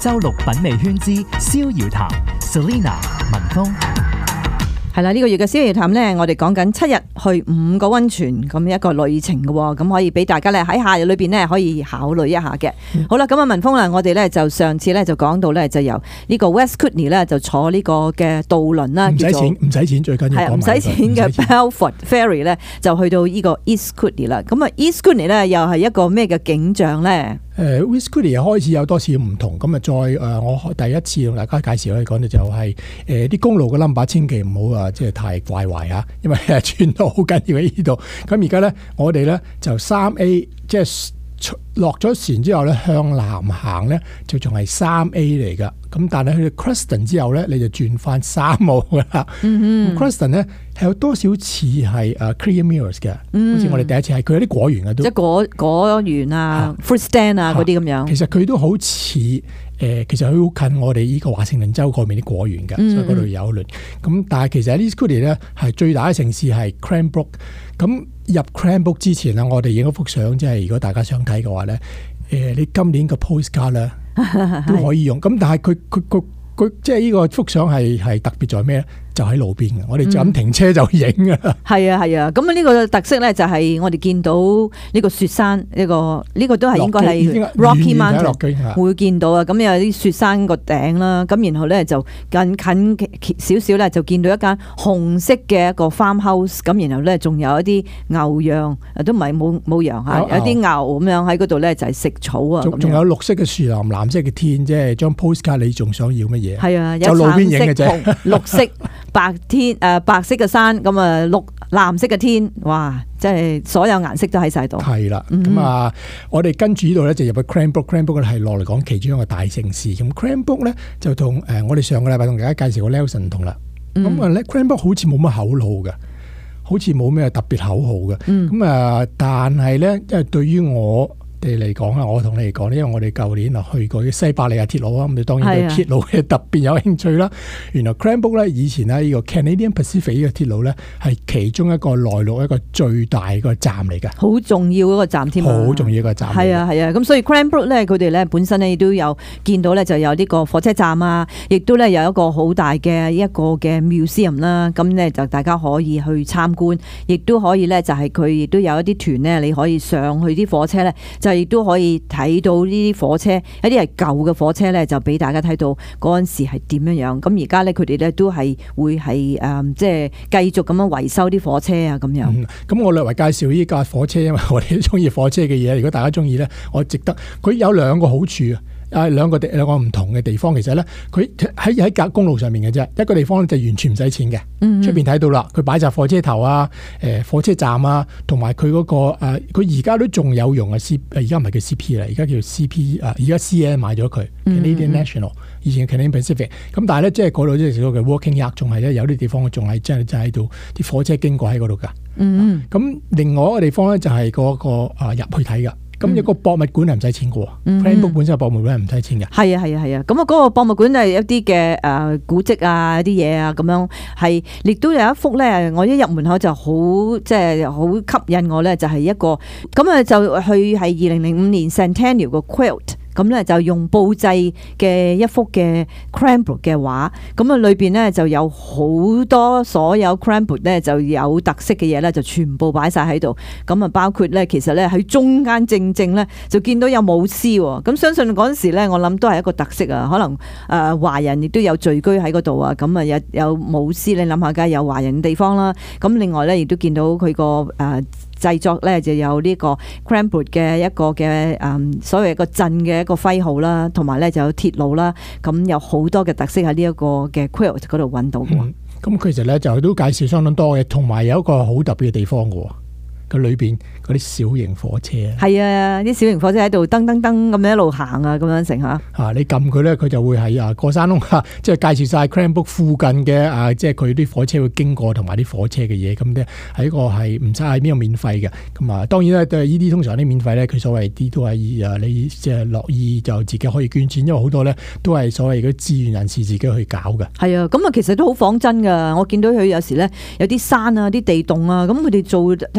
週六品味圈之逍遙談 Selina 文峰。 係啦，呢個月嘅逍遙談呢，我哋講緊7日去5個溫泉咁一個旅程嘅喎，咁可以俾大家咧喺夏日裏邊呢可以考慮一下嘅。好啦，咁啊文峰啦，我哋咧就上次咧就講到咧就由呢個 West Kootenay 咧就坐呢個嘅渡輪啦， 唔使錢最緊要講埋。 唔使錢嘅 Balfour Ferry 咧就去到呢個 East Kootenay 啦。咁啊 East Kootenay 咧又係一個咩嘅景象咧 ？West Kootenay 開始有多少唔同，咁啊再我第一次同大家介紹咧講到就係啲公路嘅 number 千祈唔好即係太怪壞嚇，因為轉到好緊要喺呢度。咁而家咧我哋咧就3A 即係落咗船之後咧向南行咧就仲係3A 嚟噶。咁但係去到 Crestone 之後咧你就轉翻3號噶啦。Crestone 咧係有多少似係Clear Mirrors 嘅，好似我哋第一次係佢有啲果園嘅都， 即係果園啊、fruit stand 啊嗰啲咁樣。 其實佢都好似其實佢好近我哋呢個華盛頓州嗰邊啲果園嘅，所以嗰度有輪。咁但係其實 East Kootenay 咧係最大嘅城市係 Cranbrook。咁入 Cranbrook 之前咧，我哋影一幅相，即係如果大家想睇嘅話咧，你今年個 postcard 咧都可以用。咁但係佢即係呢個幅相係特別在咩咧？就喺路邊嘅，我哋就咁停車就影㗎啦。 係啊係啊，咁啊呢個特色咧就係我哋見到呢個雪山，呢個都係應該係 Rocky Mountain 會見到啊。咁有啲雪山個頂啦，咁然後咧就近少少咧就見到一間紅色嘅一個 farmhouse， 咁然後咧仲有一啲牛羊，都唔係冇羊嚇，有啲牛咁樣喺嗰度咧就係食草啊。 仲有綠色嘅樹林、藍色嘅天，即係張 postcard 你仲想要乜嘢？ 係啊， 就路邊影嘅啫， 綠色。白色嘅山，咁啊藍色嘅天，哇！即係所有顏色都喺晒度。係啦， 咁我哋跟住呢度咧就入去 Cranbrook 咧係落嚟講其中一個大城市。咁 Cranbrook 咧就同我哋上個禮拜同大家介紹過 Nelson 唔同啦。咁Cranbrook 好似冇乜口號嘅，好似冇咩特別口號嘅。咁但係咧，因為對於我哋嚟講啊，我同你嚟講，因為我哋舊年去過啲西伯利亞鐵路啊，咁你當然對鐵路嘅特別有興趣啦。原來 Cranbrook 咧以前咧呢個 Canadian Pacific 呢個鐵路咧係其中一個內陸一個最大個站嚟嘅， 好重要嗰個站添， 好重要一個站。 係啊係啊，咁所以 Cranbrook 咧佢哋咧本身咧都有見到咧就有呢個火車站啊，亦都咧有一個好大嘅一個嘅 museum 啦，咁咧就大家可以去參觀，亦都可以咧就係佢亦都有一啲團咧，你可以上去啲火車咧就亦都可以睇到呢啲火車，一啲係舊嘅火車咧，就俾大家睇到嗰陣時係點樣樣。咁而家咧，佢哋咧都係會係即係繼續咁樣維修啲火車啊，咁樣。 咁我略為介紹呢架火車，因為我哋都中意火車嘅嘢。如果大家中意咧，我值得。佢有兩個好處啊，兩個唔同嘅地方。其實咧，佢喺架公路上面嘅啫。一個地方就完全唔使錢嘅，出邊睇到啦。佢擺晒火車頭啊，火車站啊，同埋佢嗰個佢而家都仲有用嘅而家唔係叫 CP 啦，而家叫 CP 而家 CN 買咗佢 Canadian National， 以前嘅 Canadian Pacific。咁但係咧，即係嗰度即係所謂嘅 working yard， 仲係咧有啲地方仲係真係喺度，啲火車經過喺嗰度㗎。咁另外一個地方咧就係嗰個入去睇㗎。咁一個博物館係唔使錢嘅，Cranbrook 本身嘅博物館係唔使錢嘅。 係啊係啊係啊，咁啊嗰個博物館係一啲嘅古蹟啊，一啲嘢啊咁樣，係亦都有一幅咧，我一入門口就好即係好吸引我咧，就係一個咁啊就去係2005年 Centennial 個 quilt。咁咧就用布製嘅一幅嘅 Cranbrook 嘅畫，咁啊裏邊咧就有好多所有 Cranbrook 咧就有特色嘅嘢咧，就全部擺晒喺度。咁啊包括咧，其實咧喺中間正咧就見到有舞獅喎。咁相信嗰陣時咧，我諗都係一個特色啊。可能華人亦都有聚居喺嗰度啊。咁啊有舞獅，你諗下，梗係有華人嘅地方啦。咁另外咧，亦都見到佢個製作咧就有呢個 Cranbrook 嘅一個嘅所謂一個鎮嘅一個徽號啦，同埋咧就有鐵路啦，咁有好多嘅特色喺呢一個嘅 quilt 嗰度揾到嘅。 咁其實咧就都介紹相當多嘅，同埋有一個好特別嘅地方嘅。佢裏邊嗰啲小型火車係啊，啲小型火車喺度噔噔噔咁樣一路行啊，咁樣成嚇。 你撳佢咧，佢就會喺過山窿即係介紹晒 Cranbrook 附近嘅即係佢啲火車會經過同埋啲火車嘅嘢，咁咧喺個係唔使喺邊度免費嘅。咁當然咧，對呢啲通常啲免費咧，佢所謂啲都係你即係樂意就自己可以捐錢，因為好多咧都係所謂嗰啲志願人士自己去搞嘅。係啊，咁其實都好仿真㗎。我見到佢有時咧有啲山啊、啲地洞啊，咁佢哋做睇上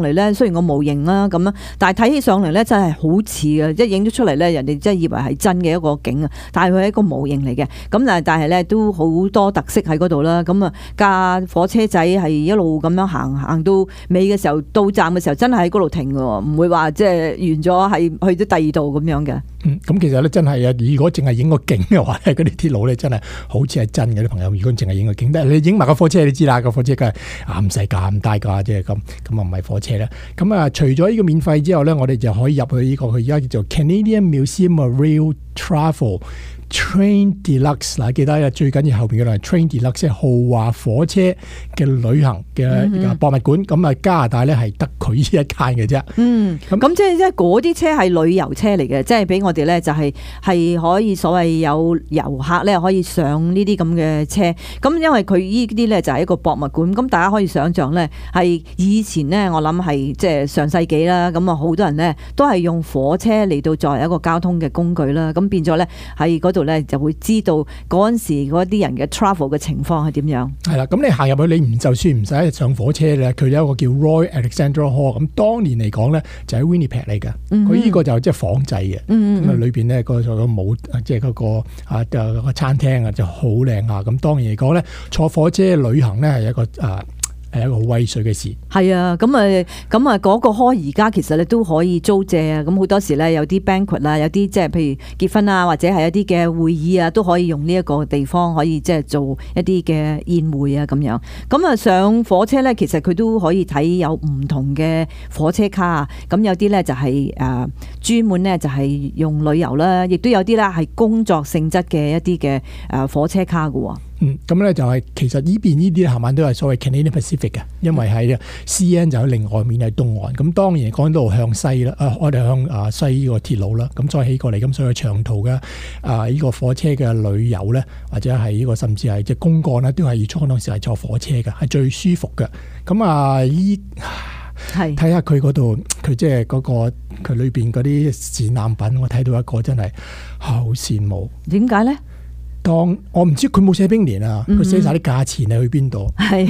嚟咧，雖然個模型啦咁樣，但係睇起上嚟咧真係好似啊！即係影咗出嚟咧，人哋真係以為係真嘅一個景啊，但係佢係一個模型嚟嘅。咁但係咧都好多特色喺嗰度啦。咁啊架火車仔係一路咁樣行到尾嘅時候，到站嘅時候真係喺嗰度停嘅，唔會話即係完咗係去咗第二度咁樣嘅。 咁其實咧真係啊，如果淨係影個景嘅話咧，嗰啲鐵路咧真係好似係真嘅。啲朋友如果淨係影個景，但係你影埋個火車，你知啦，個火車梗係唔使咁大架啫，咁啊唔係火車啦。咁啊，除咗呢個免費之後咧，我哋就可以入去呢個佢而家叫做 Canadian Museum of Rail Travel Train Deluxe 嗱，記得啊，最緊要後邊嗰度係 Train Deluxe， 即係豪華火車嘅旅行嘅博物館。咁啊，加拿大咧係得佢呢一間嘅啫。 咁即係嗰啲車係旅遊車嚟嘅，即係俾我哋咧就係可以所謂有遊客咧可以上呢啲咁嘅車。咁因為佢呢啲咧就係一個博物館，咁大家可以想象咧係以前咧，我諗係即係上世紀啦。咁啊，好多人咧都係用火車嚟到作為一個交通嘅工具啦。咁變咗咧喺嗰度咧就會知道嗰陣時嗰啲人嘅 travel 嘅情況係點樣。係啦，咁你行入去，你就算唔使上火車咧，佢有一個叫 Royal Alexandra Hall， 咁當年嚟講咧就喺 Winnipeg 嚟嘅。佢呢個就即係仿製嘅。咁啊裏邊咧個舞即係嗰個餐廳啊就好靚啊。咁當然嚟講咧，坐火車旅行咧係一個好威水嘅事。係啊，咁嗰個 hall 而家其實你都可以租借啊。咁好多時咧有啲 banquet 啊，有啲即係譬如結婚啊，或者係一啲嘅會議啊，都可以用呢一個地方可以即係做一啲嘅宴會啊咁樣。咁啊上火車咧，其實佢都可以睇有唔同嘅火車卡啊。咁有啲咧就係專門咧就係用旅遊啦，亦都有啲咧係工作性質嘅一啲嘅火車卡㗎喎。咁咧就係其實呢邊呢啲冚唪唥都係所謂 Canadian Pacific 嘅，因為喺 CN 就喺另外面喺東岸。咁當然講到向西啦，我哋向西呢個鐵路啦，咁再起過嚟，咁所以長途嘅呢個火車嘅旅遊咧，或者係呢個甚至係即係公幹咧，都係要當時係坐火車嘅，係最舒服嘅。咁睇下佢嗰度，佢即係嗰個佢裏邊嗰啲展覽品，我睇到一個真係好羨慕。點解咧？當我唔知佢冇寫冰年啊，佢寫晒啲價錢係去邊度？係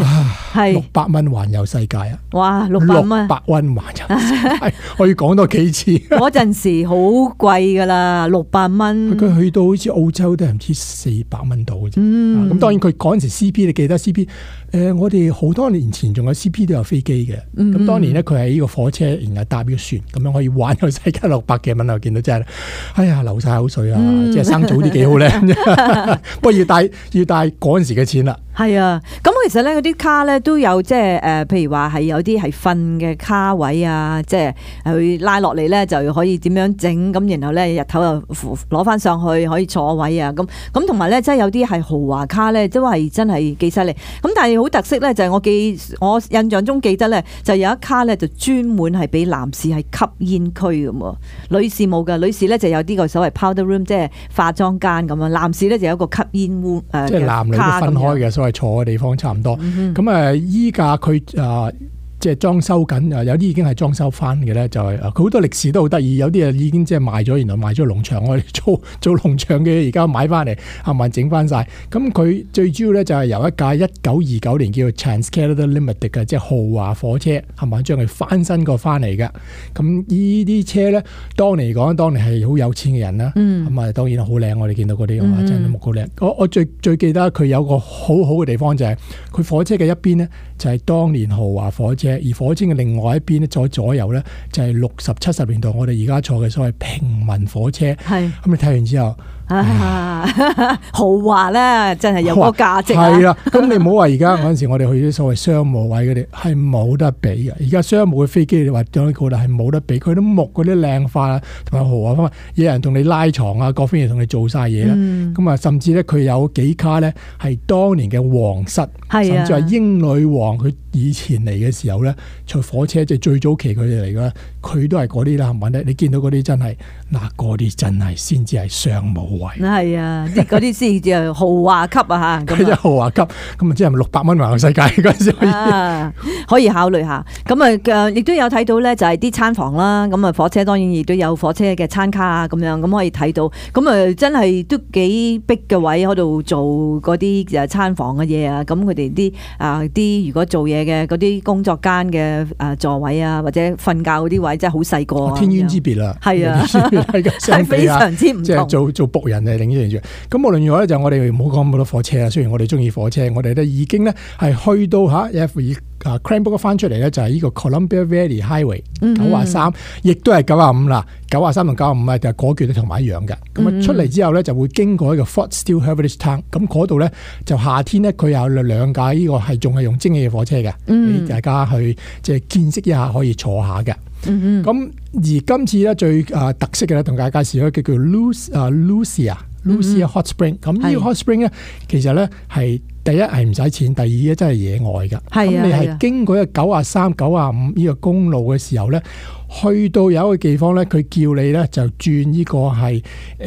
600蚊環遊世界啊！哇，600蚊環遊世界，我要講多幾次。嗰陣時好貴噶啦，600蚊。佢去到好似澳洲都係唔知400蚊到嘅啫。咁當然佢嗰陣時 CP， 你記得 CP？我哋好多年前仲有 CP 都有飛機嘅。咁當年咧，佢係呢個火車，然後搭呢個船，咁樣可以環遊世界600幾蚊啊！我見到真係，哎呀流晒口水啊！即係生早啲幾好咧。不過要帶嗰陣時嘅錢啦。係啊，咁其實咧嗰啲卡咧都有即係譬如話係有啲係瞓嘅卡位啊，即係佢拉落嚟咧就可以點樣整，咁然後咧日頭又攞翻上去可以坐位啊，咁同埋咧即係有啲係豪華卡咧都係真係幾犀利。咁但係好特色咧就係我印象中記得咧就有一卡咧就專門係俾男士係吸煙區咁喎，女士冇㗎，女士咧就有啲個所謂 powder room 即係化妝間咁啊，男士咧就有一個吸煙屋即係男女都分開嘅，所謂坐嘅地方差唔多。咁依家佢即係裝修緊，有啲已經係裝修翻嘅咧，就係佢好多歷史都好得意，有啲已經即係賣咗，原來賣咗農場，我哋做農場嘅而家買翻嚟，冚唪唥整翻晒。咁佢最主要咧就係由一架1929年叫做 Trans-Canada Limited 嘅，即係豪華火車，冚唪唥將佢翻新過翻嚟嘅。咁呢啲車咧，當年係好有錢嘅人啦。咁當然好靚，我哋見到嗰啲真係好靚。我最記得佢有個好好嘅地方就係佢火車嘅一邊呢，就係當年豪華火車。而火車嘅另外一邊咧，左右咧就係60、70年代我哋而家坐嘅所謂平民火車。係咁你睇完之後，豪華咧真係有個價值。係啦，咁你唔好話而家嗰陣時我哋去啲所謂商務位嗰啲係冇得比嘅。而家商務嘅飛機你話將佢係冇得比，佢啲木嗰啲靚化同埋豪華方面，有人同你拉床啊，各方面同你做晒嘢啦。咁甚至咧佢有幾卡咧係當年嘅皇室，甚至係英女王佢以前嚟嘅時候咧，坐火車即係最早期佢哋嚟嘅，佢都係嗰啲啦，係咪咧？你見到嗰啲真係嗰啲真係先至係商務貴。 係啊，嗰啲先至豪華級啊嚇， 佢真係豪華級，咁啊即係600蚊環遊世界嗰陣時可以考慮下。咁啊亦都有睇到咧，就係啲餐房啦。咁啊火車當然亦都有火車嘅餐卡啊，咁樣咁可以睇到。咁啊真係都幾逼嘅位喺度做嗰啲餐房嘅嘢啊。咁佢哋啲如果做嘢嘅嗰啲工作間嘅座位啊，或者瞓覺嗰啲位真係好細個， 天淵之別啦。 係啊， 係非常之唔同。 即係做僕人嘅另一樣嘢。咁無論如何咧，就我哋唔好講咁多火車啦。雖然我哋中意火車，我哋咧已經咧係去到Cranbrook 翻出嚟咧，就係呢個 Columbia Valley Highway 93，亦都係95啦。93同95啊，就係嗰橛都同埋一樣嘅。咁啊出嚟之後咧，就會經過一個 Fort Steele Heritage Town。咁嗰度咧就夏天咧，佢有2架呢個係仲係用蒸汽嘅火車嘅，俾大家去即係見識一下，可以坐下嘅。咁而今次咧最特色嘅咧，同大家介紹一個叫 Lucia Hot Spring。咁呢個 Hot Spring 咧，其實咧係第一係唔使錢，第二咧真係野外㗎。咁你係經過一個93、95呢個公路嘅時候咧，去到有一個地方咧，佢叫你咧就轉呢個係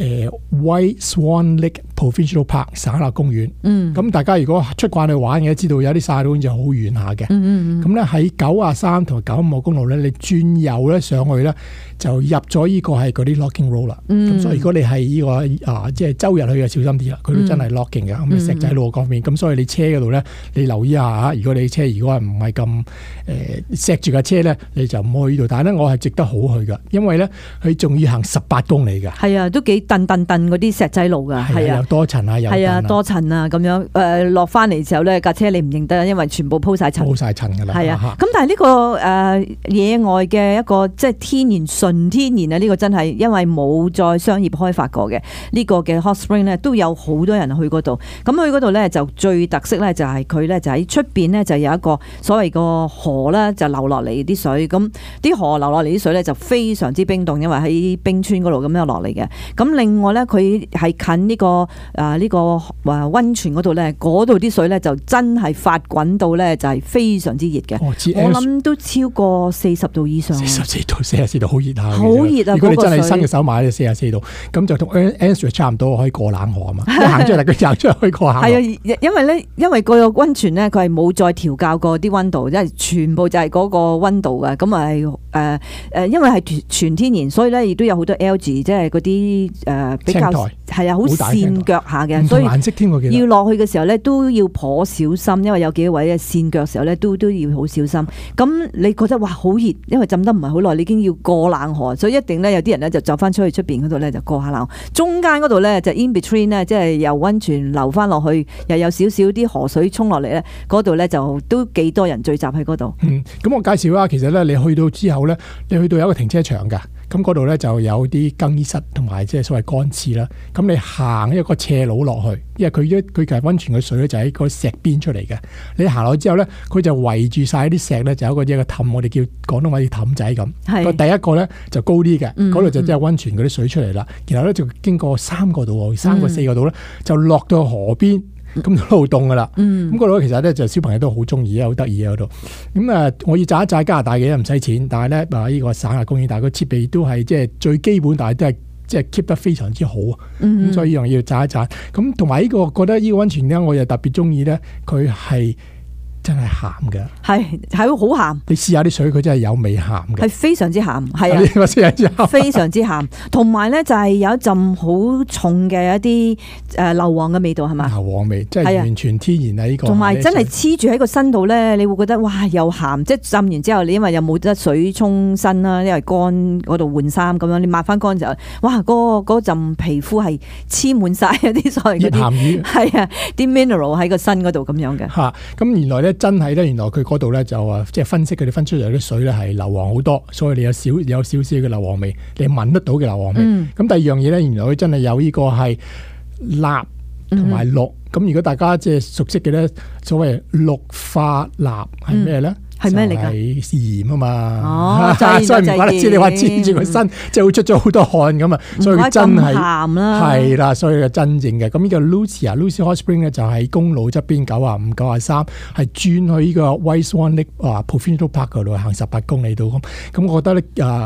White Swan Lake Provincial Park 省立公園。咁大家如果出慣去玩嘅，知道有啲晒到就好遠下嘅。咁咧喺93同95號公路咧，你轉右咧上去咧，就入咗呢個係嗰啲 locking road 啦。咁所以如果你係呢個即係周日去嘅，小心啲啦，佢都真係 locking 嘅。咁石仔路嗰邊，咁所以你車嗰度咧，你留意下嚇。如果你車如果係唔係咁錫住架車咧，你就唔好去呢度。但係咧，我係值得好去㗎，因為咧佢仲要行18公里㗎。係啊，都幾蹬嗰啲石仔路㗎。係啊， 多塵啊， 係啊，多塵啊咁樣。落翻嚟時候咧，架車你唔認得，因為全部鋪晒塵㗎啦。係啊，咁但係呢個野外嘅一個即係純天然啊，呢個真係因為冇再商業開發過嘅呢個嘅 Hot Spring 咧，都有好多人去嗰度。咁去嗰度咧就最特色咧就係佢咧就喺出邊咧就有一個所謂個河啦，就流落嚟啲水。咁啲河流落嚟啲水咧就非常之冰凍，因為喺冰川嗰度咁樣落嚟嘅。咁另外咧佢係近呢個溫泉嗰度咧，嗰度啲水咧就真係發滾到咧就係非常之熱嘅。我諗都超過40度以上。44度好熱下。好熱啊！如果你真係伸嘅手買咧44度，咁就同 Annesley 差唔多可以過冷河啊嘛。行出嚟佢行出去過冷河。係啊，因為個溫泉咧佢係冇再調校過啲溫度，即係全部就係嗰個溫度嘅。咁啊因為係全天然，所以咧亦都有好多 algae，即係嗰啲比較係啊好跣腳下嘅，所以顏色添我記得要落去嘅時候咧都要頗小心，因為有幾位嘅跣腳嘅時候咧都要好小心。咁你覺得哇好熱，因為浸得唔係好耐，你已經要過冷河，所以一定咧有啲人咧就走翻出去出邊嗰度咧就過下冷河。中間嗰度咧就 in between 咧，即係由溫泉流翻落去，又有少少啲河水沖落嚟咧，嗰度咧就都幾多人聚集喺嗰度。咁我介紹啦，其實咧你去到之後咧，你去到有一個停車場㗎。咁嗰度咧就有啲更衣室同埋即係所謂乾廁啦。咁你行一個斜路落去，因為佢其實溫泉嘅水咧就喺個石邊出嚟嘅。你行落去之後咧，佢就圍住晒啲石咧，就有一個氹，我哋叫廣東話啲氹仔咁。個第一個咧就高啲嘅，嗰度就即係溫泉嗰啲水出嚟啦。然後咧就經過3個度，3個4個度咧就落到河邊。咁都好凍噶啦，咁嗰度其實咧就小朋友都好中意啊，好得意啊嗰度。咁我要炸一炸加拿大嘅唔使錢，但係咧呢個省立公園，但係個設備都係即係最基本，但係都係即係 keep 得非常之好啊。咁所以呢樣要炸一炸。咁同埋呢個覺得呢個溫泉咧，我又特別中意咧，佢係真係鹹嘅，係好鹹。你試下啲水，佢真係有味鹹嘅，係非常之鹹，係啊，非常之鹹。同埋咧就係有一陣好重嘅一啲硫磺嘅味道，係嘛？硫磺味，即係完全天然啊！呢個同埋真係黐住喺個身度咧，你會覺得哇又鹹，即係浸完之後，你因為又冇得水沖身啦，因為乾嗰度換衫咁樣，你抹翻乾就哇嗰陣皮膚係黐滿晒一啲所謂嗰啲鹹魚，係啊啲 mineral 喺個身嗰度咁樣嘅嚇。咁原來咧。真係咧，原來佢嗰度咧就即係分析佢哋分出嚟啲水咧係硫磺好多，所以你有少少嘅硫磺味，你聞得到嘅硫磺味。咁第二樣嘢咧，原來佢真係有呢個係鈉同埋氯。咁如果大家即係熟悉嘅咧，所謂氯化鈉係咩咧？係咩嚟㗎？係鹽啊嘛，所以唔怪得知你話黐住個身，即係會出咗好多汗咁啊，所以佢真係鹹啦，係啦，所以係真正嘅。咁呢個 Lucia Hot Spring 咧就喺公路側邊95、93，係轉去呢個 White Swan Lake Provincial Park 嗰度行18公里度咁。咁我覺得咧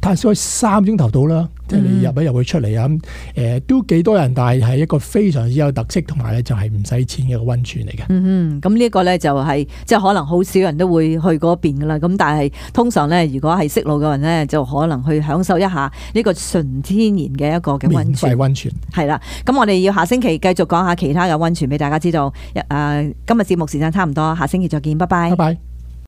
太少3鐘頭到啦，即係你入去出嚟啊，都幾多人，但係一個非常之有特色，同埋咧就係唔使錢嘅一個溫泉嚟嘅。 咁呢個咧就係即係可能好少人都會去嗰邊噶啦。咁但係通常咧，如果係識路嘅人咧，就可能去享受一下呢個純天然嘅一個嘅溫泉。 免費溫泉係啦。咁我哋要下星期繼續講下其他嘅溫泉俾大家知道。今日節目時間差唔多，下星期再見，拜拜。 拜拜。